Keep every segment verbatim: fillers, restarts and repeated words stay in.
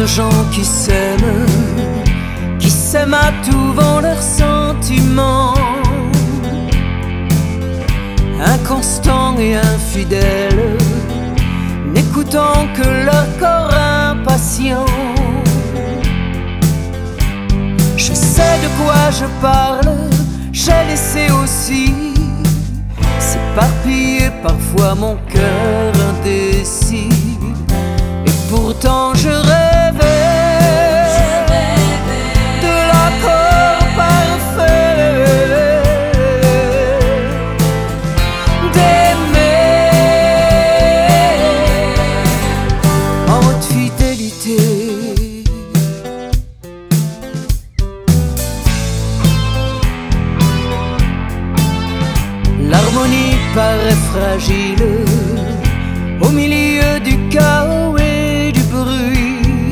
de gens qui s'aiment, qui s'aiment à tout vent leurs sentiments, inconstants et infidèles, n'écoutant que leur corps impatient. Je sais de quoi je parle, j'ai laissé aussi s'éparpiller parfois mon cœur indécis. Et pourtant je rêvais, je rêvais de l'accord parfait, d'aimer en haute fidélité. L'harmonie paraît fragile au milieu du chaos et du bruit.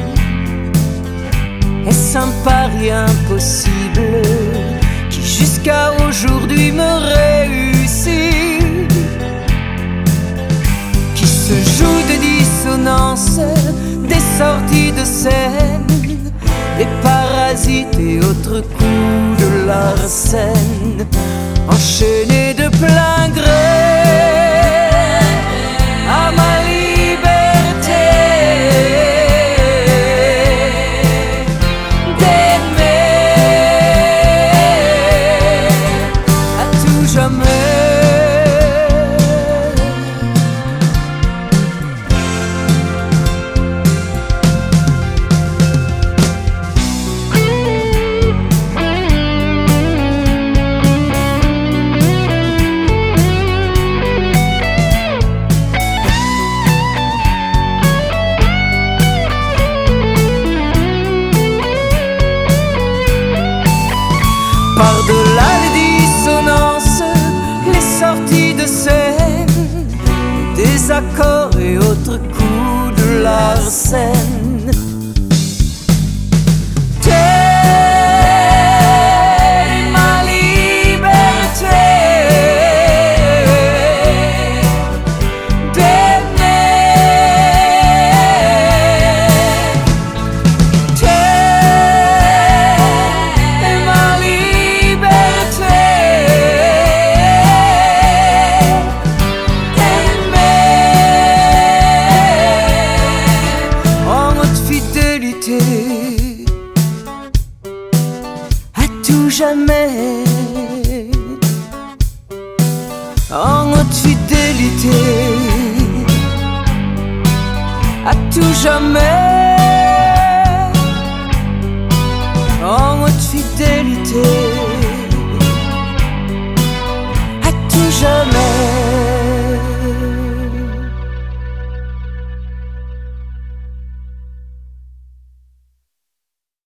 Est-ce un pari impossible qui jusqu'à aujourd'hui me réussit, qui se joue de dissonances, des sorties de scène, des parasites et autres coups de larcène, enchaînés de plein gré à ma liberté d'aimer à tout jamais. Par-delà les dissonances, les sorties de scène, des accords et autres coups de larcène, t'es ma liberté d'aimer, t'es ma liberté en haute fidélité, à tout jamais, en haute fidélité, à tout jamais.